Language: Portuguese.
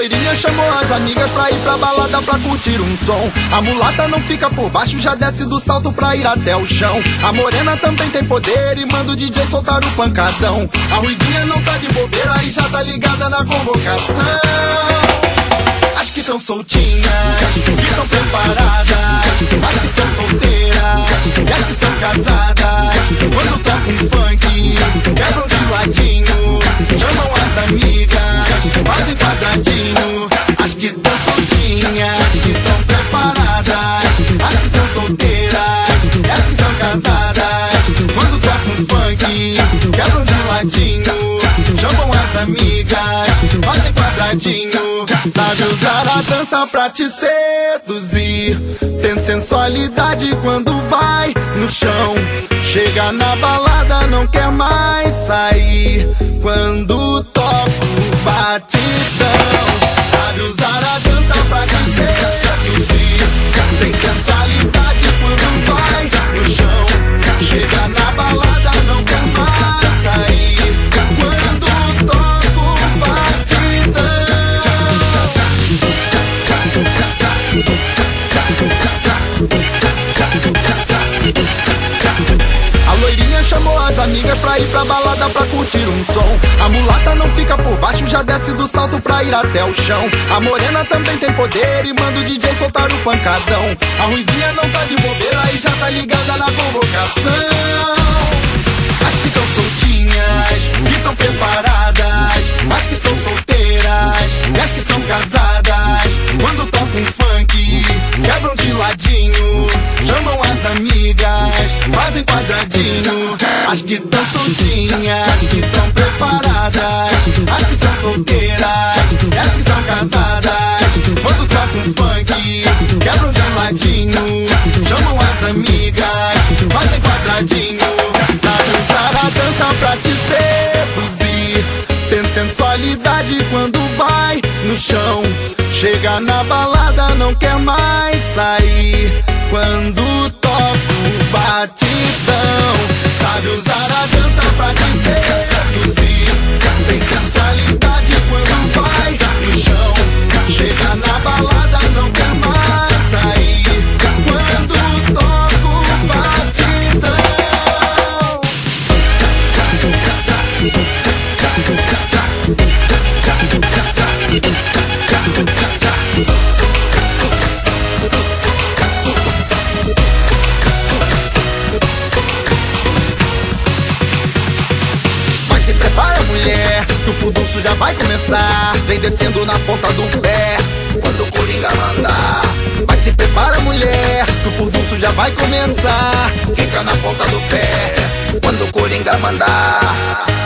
loirinha chamou as amigas pra ir pra balada pra curtir um som. A mulata não fica por baixo, já desce do salto pra ir até o chão. A morena também tem poder e manda o DJ soltar o pancadão. A ruivinha não tá de bobeira e já tá ligada na convocação. As que tão soltinhas, que tão preparadas, as que são solteiras e as que são casadas. Quando toca um funk, quebram de ladinho, chamam as amigas, fazem quadradinho. As que tão soltinhas, que tão preparadas, as que são solteiras e as que são casadas. Quando toca um funk, quebram de ladinho, chamam as amigas, fazem quadradinho. Sabe usar a dança pra te seduzir, tem sensualidade quando vai no chão. Chega na balada, não quer mais sair quando toca o batidão. Sabe usar a dança pra te seduzir, tem sensualidade quando vai no chão. Chega na balada, não quer mais sair quando toca o batidão. A loirinha chamou as amigas pra ir pra balada pra curtir um som. A mulata não fica por baixo, já desce do salto pra ir até o chão. A morena também tem poder e manda o DJ soltar o pancadão. A ruivinha não tá de bobeira e já tá ligada na convocação. As que tão soltinhas, que tão preparadas, as que são solteiras e as que são casadas. Quando toca um funk, quebram de ladinho, chamam as amigas, fazem quadradinho. As que tão soltinhas, que tão preparadas, as que são solteiras e as que são casadas. Quando toca um funk, quebram de ladinho, chamam as amigas, fazem quadradinho. Sabe usar a dança pra te seduzir, tem sensualidade quando vai no chão. Chega na balada, não quer mais sair quando toca o batidão. Sabe usar a dança pra te seduzir, tem sensualidade quando vai no chão. Chega na balada, não quer mais sair quando toca o batidão. Mas se prepara, mulher, que o furdunço já vai começar. Vem descendo na ponta do pé quando o Coringa mandar. Mas se prepara, mulher, que o furdunço já vai começar. Fica na ponta do pé quando o Coringa mandar.